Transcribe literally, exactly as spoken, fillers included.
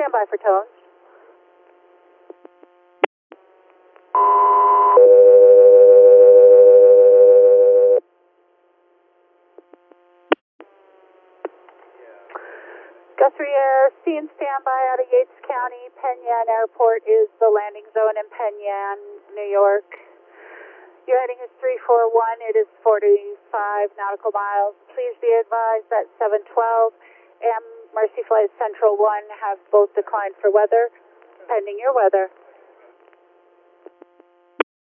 stand by for tones. Guthrie Air, C and standby out of Yates County. Penn Yan Airport is the landing zone in Penn Yan, New York. Your heading is three four one. It is forty-five nautical miles. Please be advised that seven twelve and Mercy Flight Central one have both declined for weather. Pending your weather.